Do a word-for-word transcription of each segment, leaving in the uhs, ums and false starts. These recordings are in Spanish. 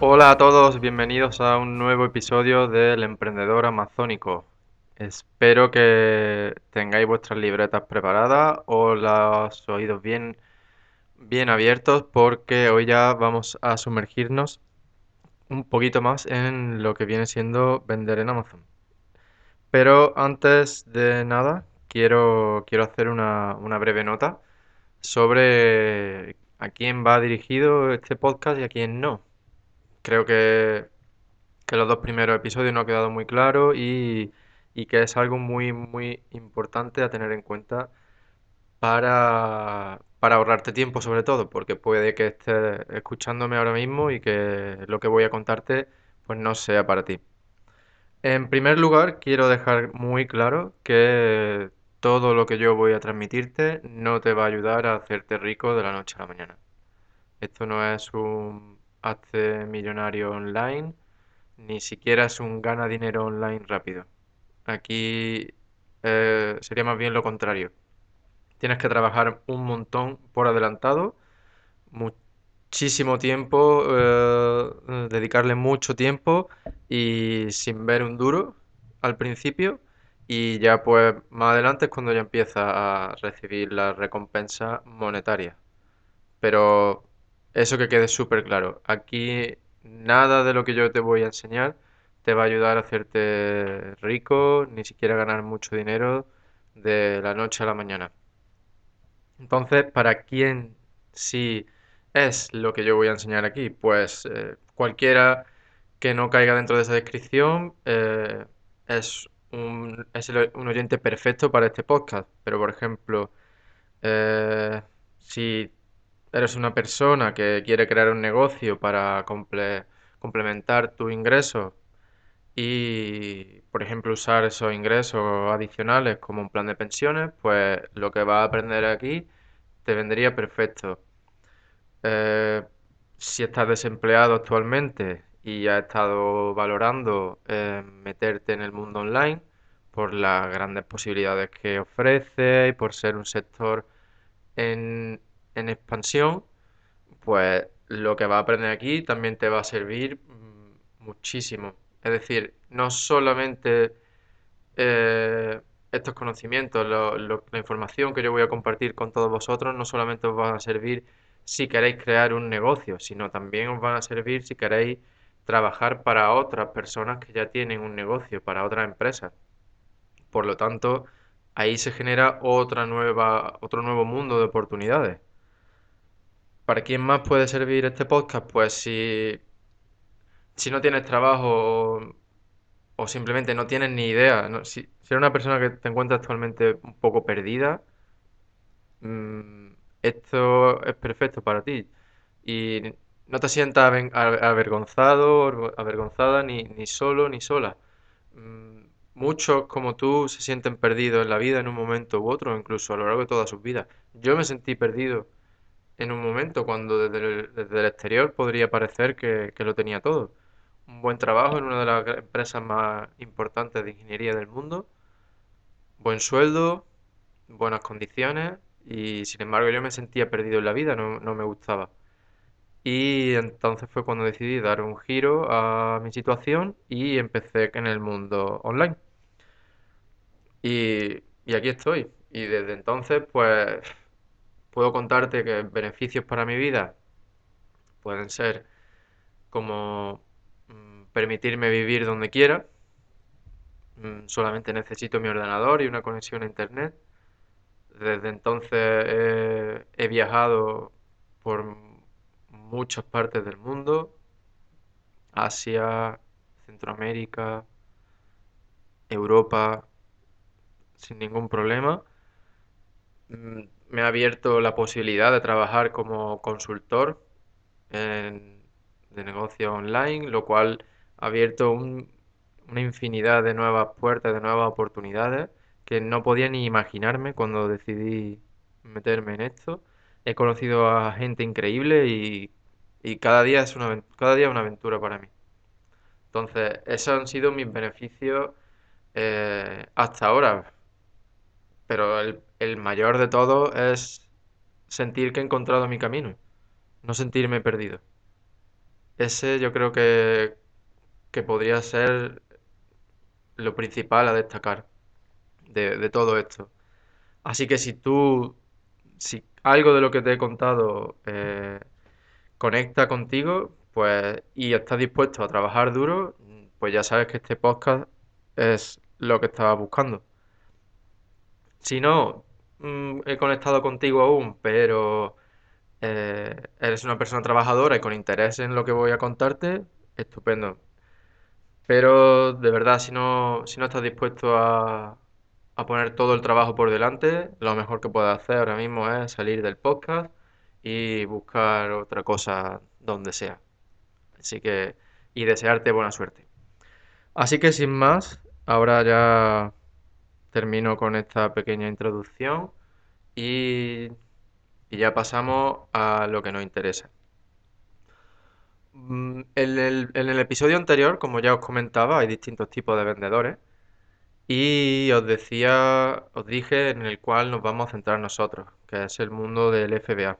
Hola a todos, bienvenidos a un nuevo episodio del Emprendedor Amazónico. Espero que tengáis vuestras libretas preparadas o los oídos bien, bien abiertos porque hoy ya vamos a sumergirnos un poquito más en lo que viene siendo vender en Amazon. Pero antes de nada, quiero, quiero hacer una, una breve nota sobre a quién va dirigido este podcast y a quién no. Creo que que los dos primeros episodios no ha quedado muy claro y, y que es algo muy, muy importante a tener en cuenta para, para ahorrarte tiempo sobre todo, porque puede que estés escuchándome ahora mismo y que lo que voy a contarte pues no sea para ti. En primer lugar, quiero dejar muy claro que todo lo que yo voy a transmitirte no te va a ayudar a hacerte rico de la noche a la mañana. Esto no es un hazte millonario online, ni siquiera es un gana dinero online rápido. Aquí eh, sería más bien lo contrario. Tienes que trabajar un montón por adelantado, muchísimo tiempo, eh, dedicarle mucho tiempo y sin ver un duro al principio. Y ya pues más adelante es cuando ya empieza a recibir la recompensa monetaria. Pero eso que quede súper claro. Aquí nada de lo que yo te voy a enseñar te va a ayudar a hacerte rico, ni siquiera ganar mucho dinero de la noche a la mañana. Entonces, ¿para quién sí es lo que yo voy a enseñar aquí? Pues eh, cualquiera que no caiga dentro de esa descripción eh, es un, es el- un oyente perfecto para este podcast. Pero, por ejemplo, eh, si eres una persona que quiere crear un negocio para comple- complementar tus ingresos y, por ejemplo, usar esos ingresos adicionales como un plan de pensiones, pues lo que vas a aprender aquí te vendría perfecto. Eh, si estás desempleado actualmente y has estado valorando eh, meterte en el mundo online por las grandes posibilidades que ofrece y por ser un sector en, en expansión, pues lo que vas a aprender aquí también te va a servir mm, muchísimo. Es decir, no solamente eh, estos conocimientos, lo- lo- la información que yo voy a compartir con todos vosotros, no solamente os van a servir si queréis crear un negocio, sino también os van a servir si queréis trabajar para otras personas que ya tienen un negocio, para otras empresas. Por lo tanto, ahí se genera otra nueva, otro nuevo mundo de oportunidades. ¿Para quién más puede servir este podcast? Pues si, si no tienes trabajo o, o simplemente no tienes ni idea, ¿no? Si, si eres una persona que te encuentra actualmente un poco perdida, mm, esto es perfecto para ti. Y no te sientas aven- a- avergonzado, o avergonzada, ni, ni solo ni sola. Mm, Muchos como tú se sienten perdidos en la vida en un momento u otro, incluso a lo largo de toda sus vidas. Yo me sentí perdido en un momento cuando desde el, desde el exterior podría parecer que, que lo tenía todo. Un buen trabajo en una de las empresas más importantes de ingeniería del mundo, buen sueldo, buenas condiciones y sin embargo yo me sentía perdido en la vida, no, no me gustaba. Y entonces fue cuando decidí dar un giro a mi situación y empecé en el mundo online. Y, y aquí estoy. Y desde entonces pues puedo contarte que beneficios para mi vida pueden ser como mm, permitirme vivir donde quiera. Mm, solamente necesito mi ordenador y una conexión a internet. Desde entonces eh, he viajado por muchas partes del mundo, Asia, Centroamérica, Europa, sin ningún problema. Mm, Me ha abierto la posibilidad de trabajar como consultor en- de negocio online, lo cual ha abierto un- una infinidad de nuevas puertas, de nuevas oportunidades que no podía ni imaginarme cuando decidí meterme en esto. He conocido a gente increíble y, y cada día es una, aven- cada día es una aventura para mí. Entonces, esos han sido mis beneficios eh, hasta ahora, pero el, el mayor de todos es sentir que he encontrado mi camino, no sentirme perdido. Ese yo creo que, que podría ser lo principal a destacar de, de todo esto. Así que si tú, si algo de lo que te he contado eh, conecta contigo, pues y estás dispuesto a trabajar duro, pues ya sabes que este podcast es lo que estabas buscando. Si no, mm, he conectado contigo aún, pero eh, eres una persona trabajadora y con interés en lo que voy a contarte, estupendo. Pero de verdad, si no, si no estás dispuesto a, a poner todo el trabajo por delante, lo mejor que puedes hacer ahora mismo es salir del podcast y buscar otra cosa donde sea. Así que, y desearte buena suerte. Así que sin más, ahora ya termino con esta pequeña introducción y, y ya pasamos a lo que nos interesa. Mm, En el, en el episodio anterior, como ya os comentaba, hay distintos tipos de vendedores. Y os decía, os dije en el cual nos vamos a centrar nosotros, que es el mundo del F B A.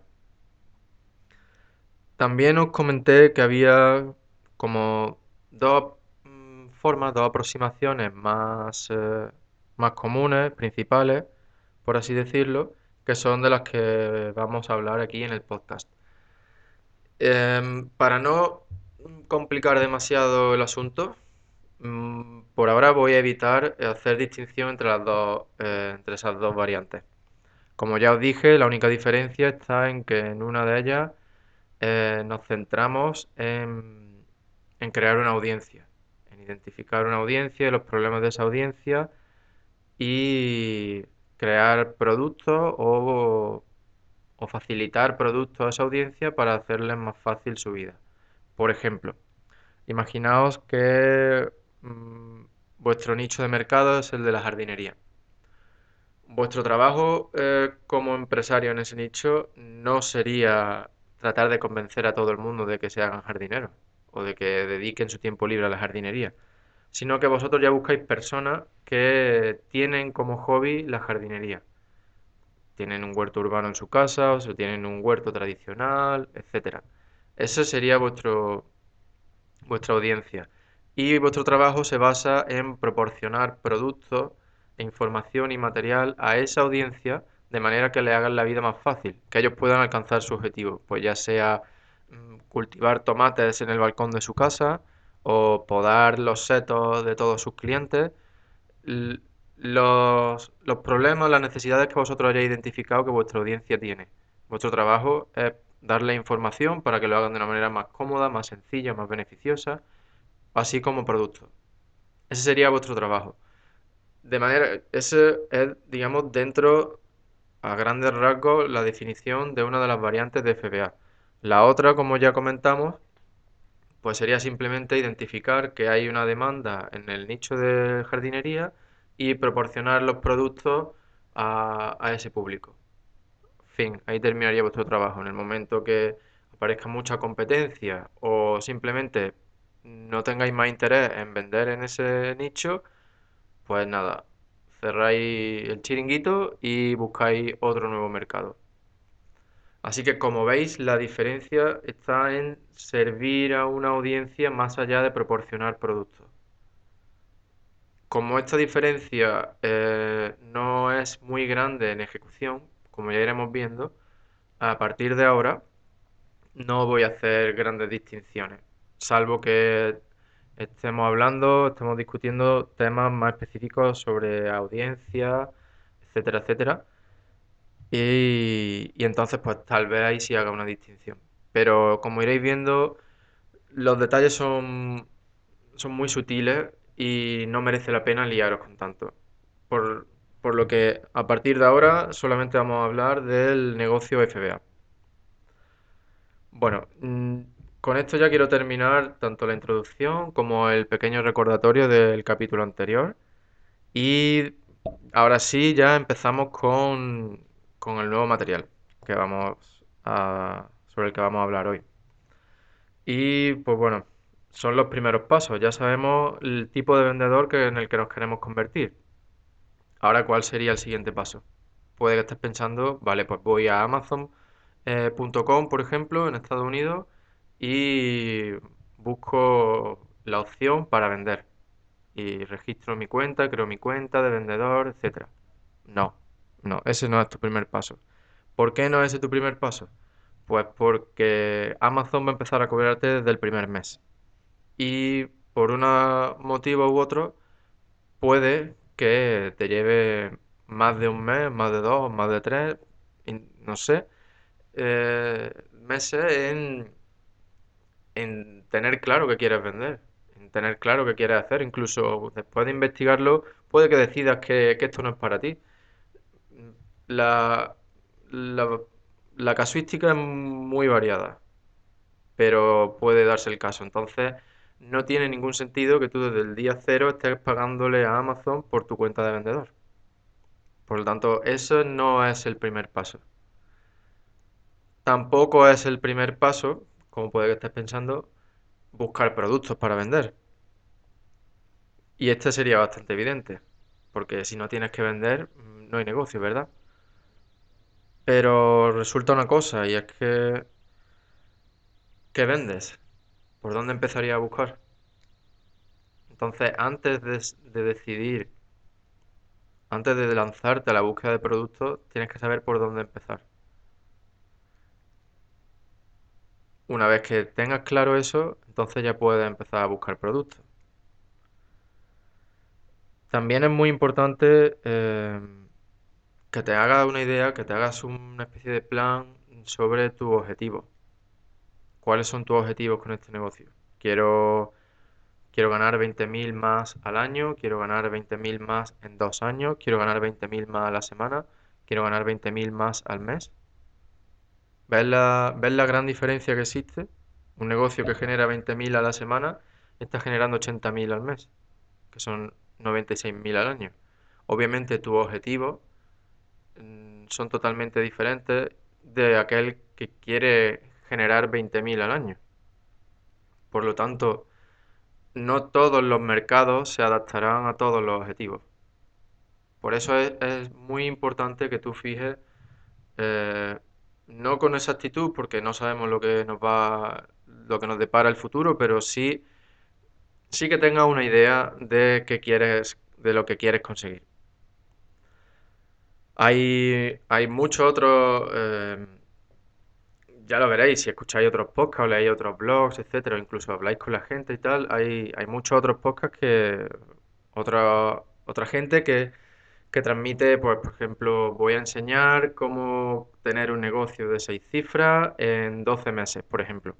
También os comenté que había como dos mm, formas, dos aproximaciones más, eh, más comunes, principales, por así decirlo, que son de las que vamos a hablar aquí en el podcast. Em, para no complicar demasiado el asunto, mm, por ahora voy a evitar hacer distinción entre las dos, eh, entre esas dos variantes. Como ya os dije, la única diferencia está en que en una de ellas eh, nos centramos en, en crear una audiencia, en identificar una audiencia y los problemas de esa audiencia y crear productos o, o facilitar productos a esa audiencia para hacerles más fácil su vida. Por ejemplo, imaginaos que mm, vuestro nicho de mercado es el de la jardinería. Vuestro trabajo eh, como empresario en ese nicho no sería tratar de convencer a todo el mundo de que se hagan jardineros o de que dediquen su tiempo libre a la jardinería, sino que vosotros ya buscáis personas que tienen como hobby la jardinería. Tienen un huerto urbano en su casa o se tienen un huerto tradicional, etcétera. Ese sería vuestro, vuestra audiencia. Y vuestro trabajo se basa en proporcionar productos, e información y material a esa audiencia de manera que le hagan la vida más fácil, que ellos puedan alcanzar su objetivo, pues ya sea mm, cultivar tomates en el balcón de su casa o podar los setos de todos sus clientes. L- Los, los problemas, las necesidades que vosotros hayáis identificado que vuestra audiencia tiene. Vuestro trabajo es darle información para que lo hagan de una manera más cómoda, más sencilla, más beneficiosa así como producto. Ese sería vuestro trabajo. De manera, ese es, digamos, dentro, a grandes rasgos, la definición de una de las variantes de F B A. La otra, como ya comentamos, pues sería simplemente identificar que hay una demanda en el nicho de jardinería y proporcionar los productos a, a ese público. Fin, ahí terminaría vuestro trabajo. En el momento que aparezca mucha competencia o simplemente no tengáis más interés en vender en ese nicho, pues nada, cerráis el chiringuito y buscáis otro nuevo mercado. Así que como veis, la diferencia está en servir a una audiencia más allá de proporcionar productos. Como esta diferencia eh, no es muy grande en ejecución, como ya iremos viendo, a partir de ahora no voy a hacer grandes distinciones, salvo que estemos hablando, estemos discutiendo temas más específicos sobre audiencia, etcétera, etcétera. Y, y entonces, pues tal vez ahí sí haga una distinción. Pero como iréis viendo, los detalles son, son muy sutiles y no merece la pena liaros con tanto. Por, por lo que a partir de ahora solamente vamos a hablar del negocio F B A. Bueno, mm, con esto ya quiero terminar tanto la introducción como el pequeño recordatorio del capítulo anterior. Y ahora sí, ya empezamos con, con el nuevo material que vamos a, sobre el que vamos a hablar hoy. Y pues bueno, son los primeros pasos. Ya sabemos el tipo de vendedor que, en el que nos queremos convertir. Ahora, ¿cuál sería el siguiente paso? Puede que estés pensando, vale, pues voy a Amazon eh, punto com, por ejemplo, en Estados Unidos, y busco la opción para vender. Y registro mi cuenta, creo mi cuenta de vendedor, etcétera. No, no, ese no es tu primer paso. ¿Por qué no es ese tu primer paso? Pues porque Amazon va a empezar a cobrarte desde el primer mes. Y por un motivo u otro, puede que te lleve más de un mes, más de dos, más de tres, in- no sé, eh, meses en, en tener claro qué quieres vender, en tener claro qué quieres hacer. Incluso después de investigarlo, puede que decidas que, que esto no es para ti. La, la, la casuística es muy variada, pero puede darse el caso. Entonces, no tiene ningún sentido que tú desde el día cero estés pagándole a Amazon por tu cuenta de vendedor. Por lo tanto, eso no es el primer paso. Tampoco es el primer paso, como puede que estés pensando, buscar productos para vender. Y este sería bastante evidente, porque si no tienes que vender, mm, no hay negocio, ¿verdad? Pero resulta una cosa, y es que, ¿qué vendes? ¿Por dónde empezaría a buscar? Entonces, antes de, de decidir, antes de lanzarte a la búsqueda de productos, tienes que saber por dónde empezar. Una vez que tengas claro eso, entonces ya puedes empezar a buscar productos. También es muy importante eh, que te hagas una idea, que te hagas una especie de plan sobre tus objetivos. ¿Cuáles son tus objetivos con este negocio? Quiero, quiero ganar veinte mil más al año, quiero ganar veinte mil más en dos años, quiero ganar veinte mil más a la semana, quiero ganar veinte mil más al mes. ¿Ves la, ves la gran diferencia que existe? Un negocio que genera veinte mil a la semana está generando ochenta mil al mes, que son noventa y seis mil al año. Obviamente tus objetivos mm, son totalmente diferentes de aquel que quiere generar veinte mil al año. Por lo tanto, no todos los mercados se adaptarán a todos los objetivos. Por eso es, es muy importante que tú fijes, eh, no con exactitud, porque no sabemos lo que nos va, lo que nos depara el futuro, pero sí, sí que tengas una idea de qué quieres, de lo que quieres conseguir. Hay, hay muchos otros, eh, ya lo veréis, si escucháis otros podcasts o leéis otros blogs, etcétera, o incluso habláis con la gente y tal, hay, hay muchos otros podcasts que otra, otra gente que, que transmite, pues, por ejemplo, voy a enseñar cómo tener un negocio de seis cifras en doce meses, por ejemplo.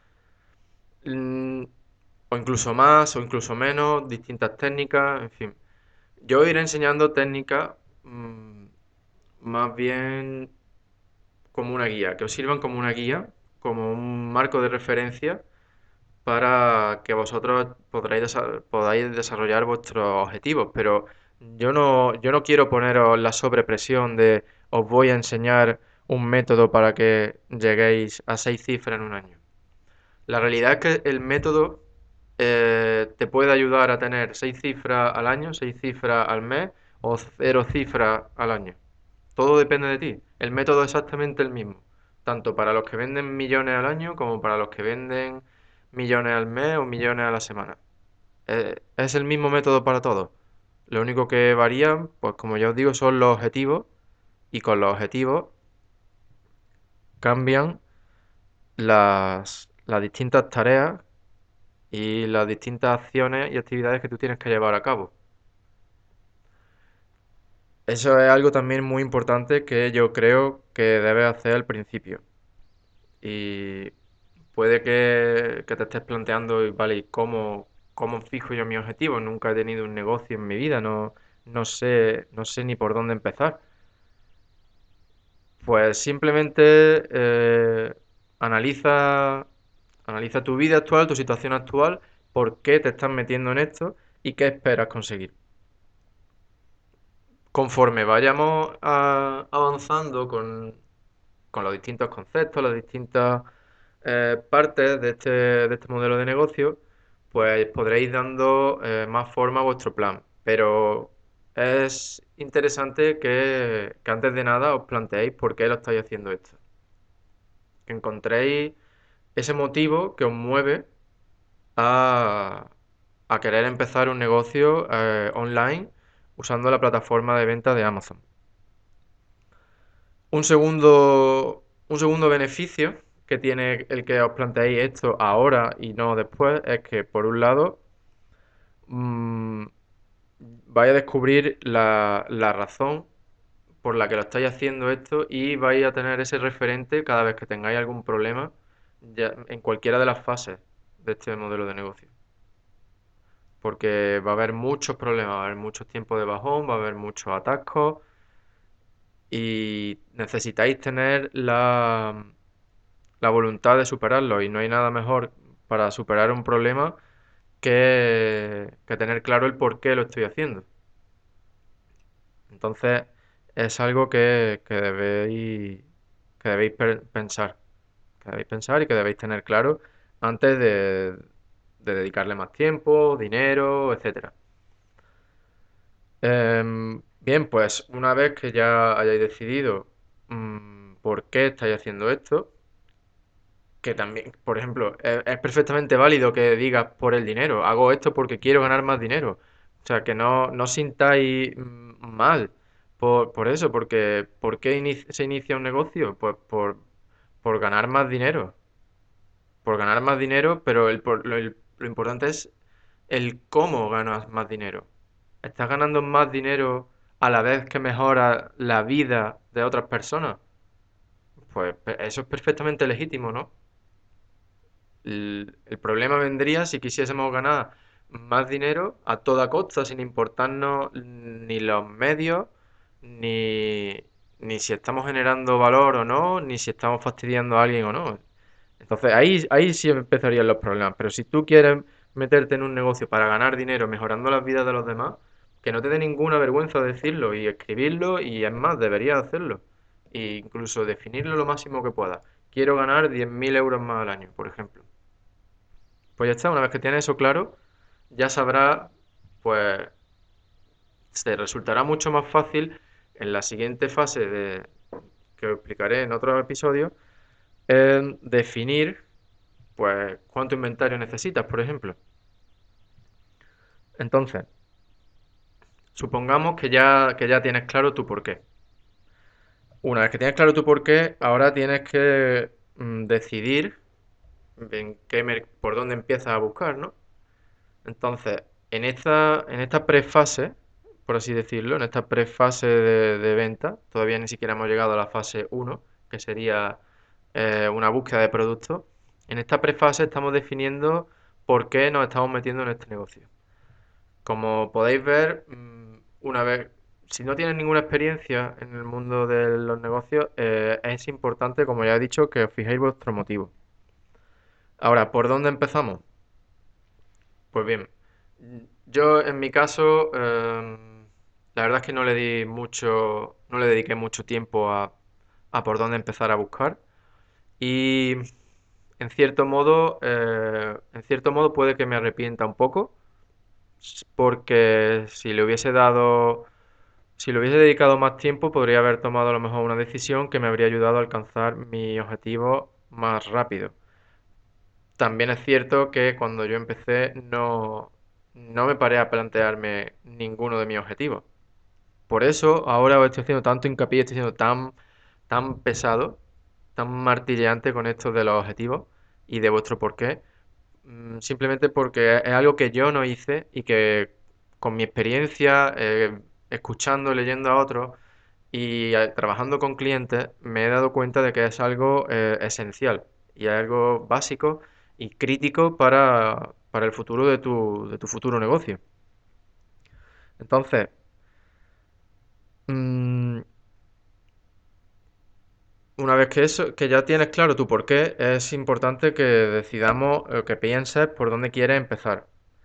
Mm, o incluso más, o incluso menos, distintas técnicas, en fin. Yo iré enseñando técnicas mm, más bien como una guía, que os sirvan como una guía, como un marco de referencia para que vosotros podráis, desa- podáis desarrollar vuestros objetivos. Pero yo no, yo no quiero poneros la sobrepresión de os voy a enseñar un método para que lleguéis a seis cifras en un año. La realidad es que el método eh, te puede ayudar a tener seis cifras al año, seis cifras al mes o cero cifras al año. Todo depende de ti. El método es exactamente el mismo, tanto para los que venden millones al año como para los que venden millones al mes o millones a la semana. Eh, es el mismo método para todos. Lo único que varían, pues como ya os digo, son los objetivos y con los objetivos cambian las, las distintas tareas y las distintas acciones y actividades que tú tienes que llevar a cabo. Eso es algo también muy importante que yo creo que debes hacer al principio. Y puede que, que te estés planteando, y, vale, ¿y cómo, cómo fijo yo mi objetivo? Nunca he tenido un negocio en mi vida, no, no sé, no sé ni por dónde empezar. Pues simplemente eh, analiza, analiza tu vida actual, tu situación actual, por qué te estás metiendo en esto y qué esperas conseguir. Conforme vayamos a- avanzando con, con los distintos conceptos, las distintas eh, partes de este, de este modelo de negocio, pues podréis dando eh, más forma a vuestro plan. Pero es interesante que, que antes de nada os planteéis por qué lo estáis haciendo esto. Que encontréis ese motivo que os mueve a, a querer empezar un negocio eh, online usando la plataforma de venta de Amazon. Un segundo, un segundo beneficio que tiene el que os planteéis esto ahora y no después es que, por un lado, mm, vais a descubrir la, la razón por la que lo estáis haciendo esto y vais a tener ese referente cada vez que tengáis algún problema ya en cualquiera de las fases de este modelo de negocio. Porque va a haber muchos problemas, va a haber muchos tiempos de bajón, va a haber muchos atascos y necesitáis tener la, la voluntad de superarlo y no hay nada mejor para superar un problema que, que tener claro el por qué lo estoy haciendo. Entonces es algo que, que debéis, que debéis per- pensar, que debéis pensar y que debéis tener claro antes de, de dedicarle más tiempo, dinero, etcétera. Em, bien, pues una vez que ya hayáis decidido mm, por qué estáis haciendo esto, que también, por ejemplo, es, es perfectamente válido que digas por el dinero, hago esto porque quiero ganar más dinero. O sea, que no, no os sintáis mm, mal por, por eso, porque ¿por qué ini- se inicia un negocio? Pues por, por ganar más dinero, por ganar más dinero, pero el, por- lo, el- lo importante es el cómo ganas más dinero. ¿Estás ganando más dinero a la vez que mejora la vida de otras personas? Pues pe- eso es perfectamente legítimo, ¿no? El, el problema vendría si quisiésemos ganar más dinero a toda costa, sin importarnos ni los medios, ni, ni si estamos generando valor o no, ni si estamos fastidiando a alguien o no. Entonces ahí, ahí sí empezarían los problemas. Pero si tú quieres meterte en un negocio para ganar dinero mejorando las vidas de los demás, que no te dé ninguna vergüenza decirlo y escribirlo y es más, deberías hacerlo. E incluso definirlo lo máximo que puedas. Quiero ganar diez mil euros más al año, por ejemplo. Pues ya está, una vez que tienes eso claro, ya sabrás, pues te resultará mucho más fácil en la siguiente fase de, que os explicaré en otro episodio, en definir, pues, cuánto inventario necesitas, por ejemplo. Entonces, supongamos que ya, que ya tienes claro tu porqué. Una vez que tienes claro tu porqué, ahora tienes que mm, decidir en qué mer- por dónde empiezas a buscar, ¿no? Entonces, en esta, en esta prefase, por así decirlo, en esta prefase de, de venta, todavía ni siquiera hemos llegado a la fase uno, que sería eh, una búsqueda de productos. En esta prefase estamos definiendo por qué nos estamos metiendo en este negocio. Como podéis ver, mm, una vez, si no tienes ninguna experiencia en el mundo de los negocios, eh, es importante, como ya he dicho, que os fijéis vuestro motivo. Ahora, ¿por dónde empezamos? Pues bien, yo en mi caso, em, la verdad es que no le di mucho, no le dediqué mucho tiempo a, a por dónde empezar a buscar y en cierto modo, eh, en cierto modo puede que me arrepienta un poco, s- porque si le hubiese dado, si le hubiese dedicado más tiempo, podría haber tomado a lo mejor una decisión que me habría ayudado a alcanzar mi objetivo más rápido. También es cierto que cuando yo empecé no, no me paré a plantearme ninguno de mis objetivos. Por eso ahora estoy haciendo tanto hincapié, estoy siendo tan, tan pesado, tan martilleante con esto de los objetivos y de vuestro porqué. Mm, Simplemente porque es algo que yo no hice y que con mi experiencia, eh, escuchando, leyendo a otros y eh, trabajando con clientes, me he dado cuenta de que es algo eh, esencial y es algo básico y crítico para, para el futuro de tu, de tu futuro negocio. Entonces, mm, una vez que eso, que ya tienes claro tu porqué, es importante que decidamos, eh, que pienses por dónde quieres empezar.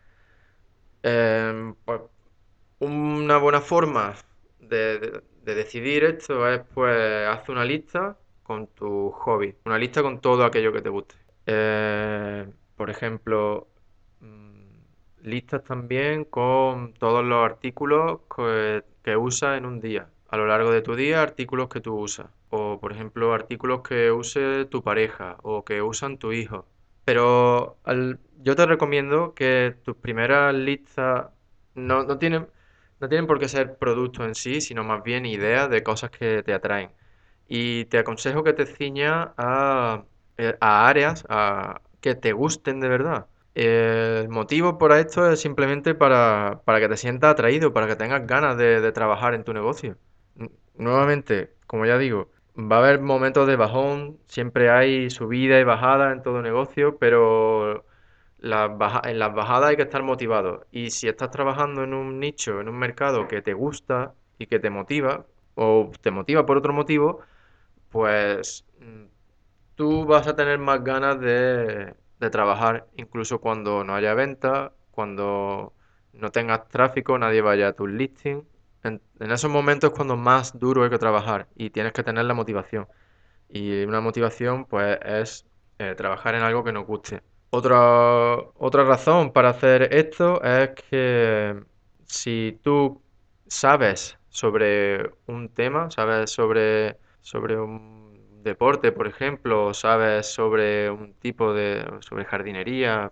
Em, pues una buena forma de, de- de decidir esto es, pues, haz una lista con tu hobby, una lista con todo aquello que te guste. Eh, por ejemplo, mm, listas también con todos los artículos que, que usas en un día. a lo largo de tu día artículos que tú usas. O, por ejemplo, artículos que use tu pareja o que usan tu hijo. Pero al- yo te recomiendo que tus primeras listas no, no tienen, no tienen por qué ser productos en sí, sino más bien ideas de cosas que te atraen. Y te aconsejo que te ciñas a, eh, a áreas a, que te gusten de verdad. El motivo por esto es simplemente para, para que te sientas atraído, para que tengas ganas de, de trabajar en tu negocio. N- Nuevamente, como ya digo, va a haber momentos de bajón, siempre hay subida y bajada en todo negocio, pero las baja- en las bajadas hay que estar motivado. Y si estás trabajando en un nicho, en un mercado que te gusta y que te motiva, o te motiva por otro motivo, pues mm, tú vas a tener más ganas de, de trabajar, incluso cuando no haya venta, cuando no tengas tráfico, nadie vaya a tus listings. En, en esos momentos es cuando más duro hay que trabajar y tienes que tener la motivación. Y una motivación, pues, es eh, trabajar en algo que nos guste. Otra, otra razón para hacer esto es que si tú sabes sobre un tema, sabes sobre, sobre un deporte, por ejemplo, o sabes sobre un tipo de, sobre jardinería,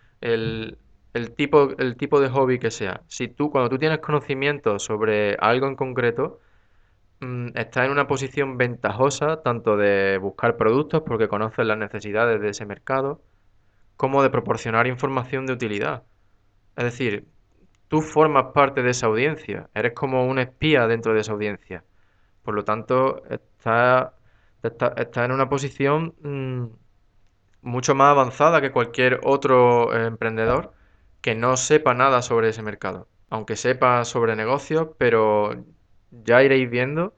el, el tipo, el tipo de hobby que sea, si tú, cuando tú tienes conocimiento sobre algo en concreto, mm, estás en una posición ventajosa tanto de buscar productos porque conoces las necesidades de ese mercado, como de proporcionar información de utilidad. Es decir, tú formas parte de esa audiencia, eres como un espía dentro de esa audiencia. Por lo tanto, estás está, está en una posición mm, mucho más avanzada que cualquier otro eh, emprendedor que no sepa nada sobre ese mercado. Aunque sepa sobre negocios, pero ya iréis viendo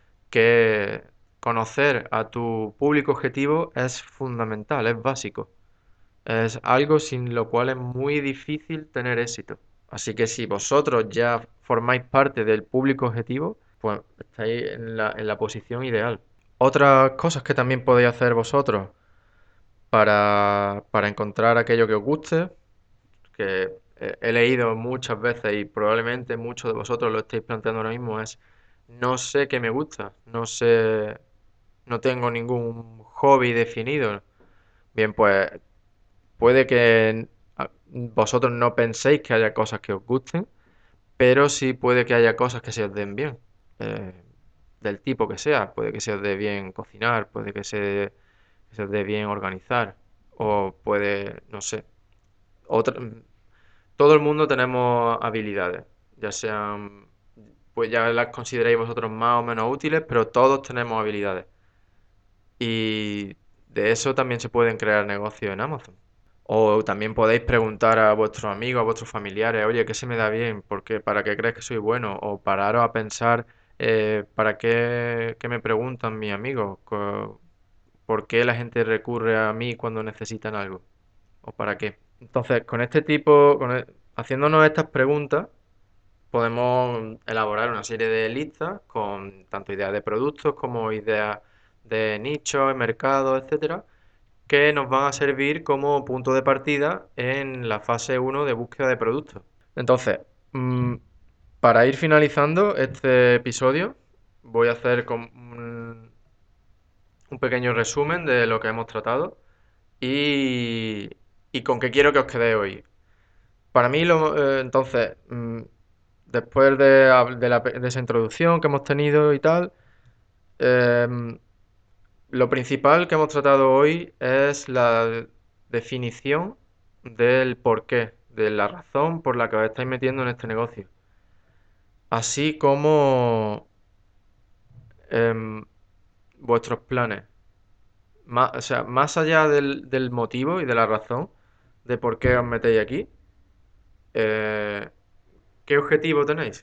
que conocer a tu público objetivo es fundamental, es básico. Es algo sin lo cual es muy difícil tener éxito. Así que si vosotros ya formáis parte del público objetivo, pues estáis en la, en la posición ideal. Otras cosas que también podéis hacer vosotros para, para encontrar aquello que os guste, que he, he leído muchas veces y probablemente muchos de vosotros lo estáis planteando ahora mismo, es no sé qué me gusta, no sé, no tengo ningún hobby definido. Bien, pues puede que ah, vosotros no penséis que haya cosas que os gusten, pero sí puede que haya cosas que se os den bien, eh, del tipo que sea. Puede que se os dé bien cocinar, puede que se, que se os dé bien organizar, o puede, no sé, otra, todo el mundo tenemos habilidades, ya sean, pues ya las consideréis vosotros más o menos útiles, pero todos tenemos habilidades. Y de eso también se pueden crear negocios en Amazon. O también podéis preguntar a vuestros amigos, a vuestros familiares, oye, ¿qué se me da bien? ¿Por qué? ¿Para qué crees que soy bueno? O pararos a pensar, eh, ¿para qué, qué me preguntan mis amigos? Co- ¿Por qué la gente recurre a mí cuando necesitan algo? ¿O para qué? Entonces, con este tipo, con e- haciéndonos estas preguntas, podemos elaborar una serie de listas con tanto ideas de productos como ideas de nichos, mercados, etcétera, que nos van a servir como punto de partida en la fase uno de búsqueda de productos. Entonces, mm, para ir finalizando este episodio, voy a hacer com- un, un pequeño resumen de lo que hemos tratado y, y con qué quiero que os quedéis hoy. Para mí, lo, eh, entonces, mm, después de, hab- de la pe- de esa introducción que hemos tenido y tal, em, lo principal que hemos tratado hoy es la definición del porqué, de la razón por la que os estáis metiendo en este negocio, así como em, vuestros planes. Má- o sea, más allá del, del motivo y de la razón de por qué os metéis aquí, eh, ¿qué objetivo tenéis?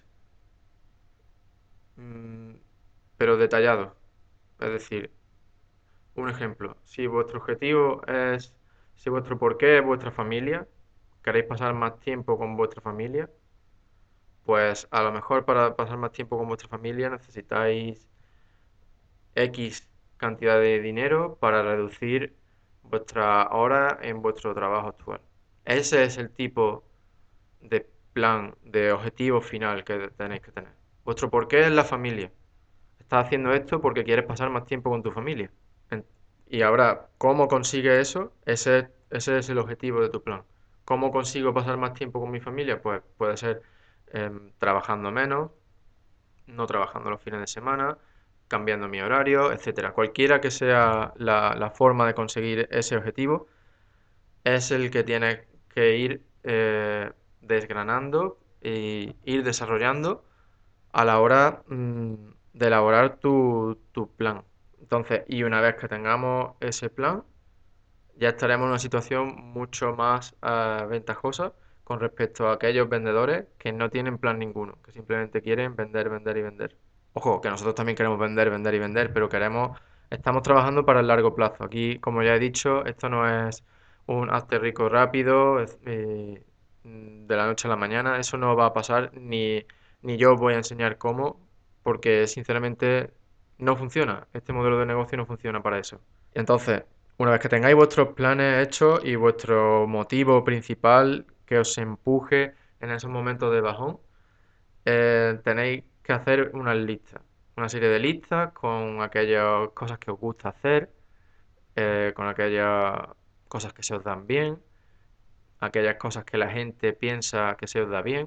Mm, pero detallado. Es decir, un ejemplo, si vuestro objetivo es, si vuestro porqué es vuestra familia, queréis pasar más tiempo con vuestra familia, pues a lo mejor para pasar más tiempo con vuestra familia necesitáis X cantidad de dinero para reducir vuestra hora en vuestro trabajo actual. Ese es el tipo de plan, de objetivo final que tenéis que tener. Vuestro porqué es la familia. Estás haciendo esto porque quieres pasar más tiempo con tu familia. En- Y ahora, ¿cómo consigues eso? Ese, ese es el objetivo de tu plan. ¿Cómo consigo pasar más tiempo con mi familia? Pues puede ser em, trabajando menos, no trabajando los fines de semana, cambiando mi horario, etcétera. Cualquiera que sea la, la forma de conseguir ese objetivo, es el que tienes que ir eh, desgranando y ir desarrollando a la hora mm, de elaborar tu, tu plan. Entonces, y una vez que tengamos ese plan, ya estaremos en una situación mucho más eh, ventajosa con respecto a aquellos vendedores que no tienen plan ninguno, que simplemente quieren vender, vender y vender. Ojo, que nosotros también queremos vender, vender y vender, pero queremos, estamos trabajando para el largo plazo. Aquí, como ya he dicho, esto no es un hazte rico rápido, es, eh, mm, de la noche a la mañana. Eso no va a pasar, ni, ni yo os voy a enseñar cómo, porque sinceramente no funciona. Este modelo de negocio no funciona para eso. Entonces, una vez que tengáis vuestros planes hechos y vuestro motivo principal que os empuje en esos momentos de bajón, eh, tenéis que hacer unas listas, una serie de listas con aquellas cosas que os gusta hacer, eh, con aquellas cosas que se os dan bien, aquellas cosas que la gente piensa que se os da bien.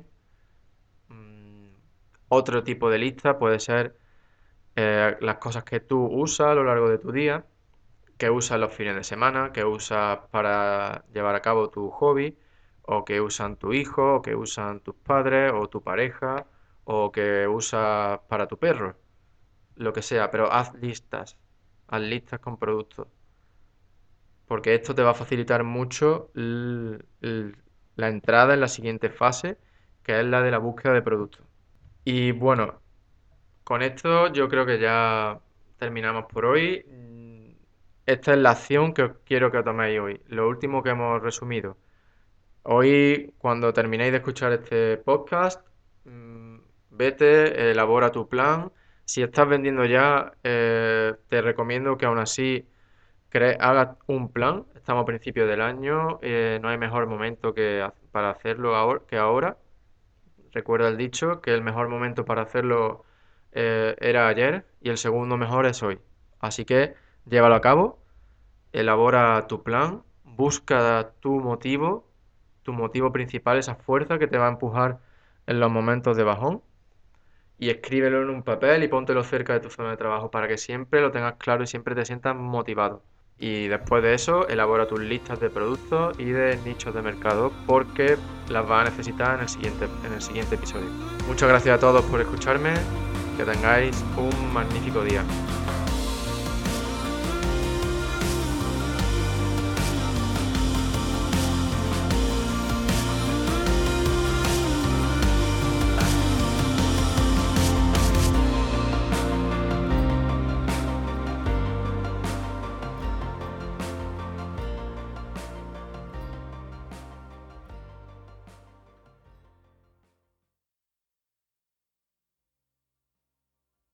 Mm, Otro tipo de lista puede ser eh, las cosas que tú usas a lo largo de tu día, que usas los fines de semana, que usas para llevar a cabo tu hobby, o que usan tu hijo, o que usan tus padres, o tu pareja, o que usas para tu perro, lo que sea, pero haz listas, haz listas con productos, porque esto te va a facilitar mucho l- l- la entrada en la siguiente fase, que es la de la búsqueda de productos. Y bueno, con esto yo creo que ya terminamos por hoy. Mm, Esta es la acción que os quiero que toméis hoy. Lo último que hemos resumido. Hoy, cuando terminéis de escuchar este podcast, mm, vete, elabora tu plan. Si estás vendiendo ya, eh, te recomiendo que aún así cre- hagas un plan. Estamos a principios del año, eh, no hay mejor momento que ha- para hacerlo ahora, que ahora. Recuerda el dicho que el mejor momento para hacerlo eh, era ayer y el segundo mejor es hoy. Así que llévalo a cabo, elabora tu plan, busca tu motivo, tu motivo principal, esa fuerza que te va a empujar en los momentos de bajón y escríbelo en un papel y póntelo cerca de tu zona de trabajo para que siempre lo tengas claro y siempre te sientas motivado. Y después de eso, elabora tus listas de productos y de nichos de mercado porque las vas a necesitar en el siguiente, en el siguiente episodio. Muchas gracias a todos por escucharme. Que tengáis un magnífico día.